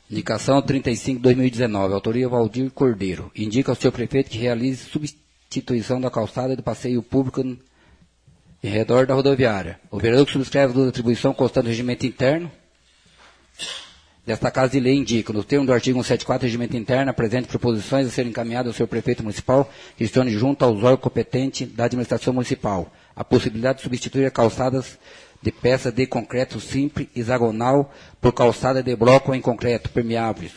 Indicação 35/2019, autoria Valdir Cordeiro. Indica ao senhor prefeito que realize substituição da calçada e do passeio público em redor da rodoviária. O vereador que subscreve a atribuição constante do regimento interno desta Casa de Lei indica, no termo do artigo 174 do regimento interno, apresente proposições a serem encaminhadas ao senhor prefeito municipal, que questione junto aos órgãos competentes da administração municipal a possibilidade de substituir as calçadas de peças de concreto simples, hexagonal, por calçada de bloco em concreto, permeáveis,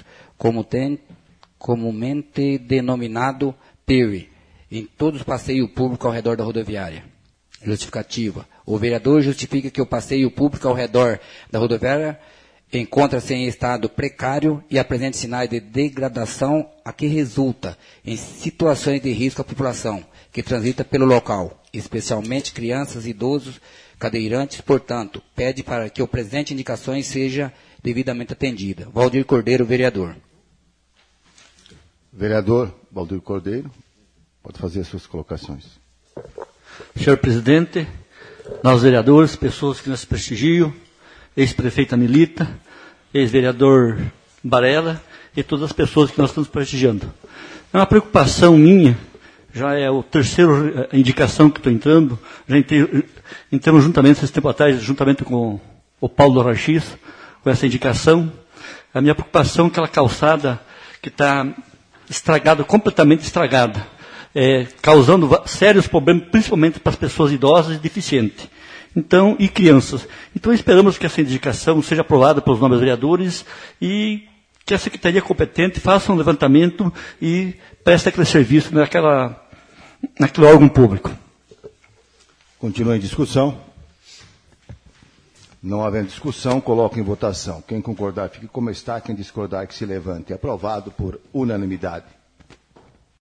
comumente denominado PERI, em todos os passeios públicos ao redor da rodoviária. Justificativa. O vereador justifica que o passeio público ao redor da rodoviária encontra-se em estado precário e apresenta sinais de degradação, a que resulta em situações de risco à população que transita pelo local, especialmente crianças, idosos, cadeirantes, portanto, pede para que o presente indicações seja devidamente atendida. Valdir Cordeiro, vereador. Vereador Valdir Cordeiro, pode fazer as suas colocações. Senhor presidente, nós vereadores, pessoas que nos prestigiam, ex-prefeita Milita, ex-vereador Barella e todas as pessoas que nós estamos prestigiando. É uma preocupação minha, já é a terceira indicação que estou entrando, já entramos juntamente, esse tempo atrás, juntamente com o Paulo Rachis, com essa indicação. A minha preocupação é aquela calçada que está estragada, completamente estragada, causando sérios problemas, principalmente para as pessoas idosas e deficientes. Então, e crianças. Então, esperamos que essa indicação seja aprovada pelos nobres vereadores e que a Secretaria competente faça um levantamento e preste aquele serviço naquele órgão público. Continua em discussão. Não havendo discussão, coloco em votação. Quem concordar, fique como está. Quem discordar, que se levante. Aprovado por unanimidade.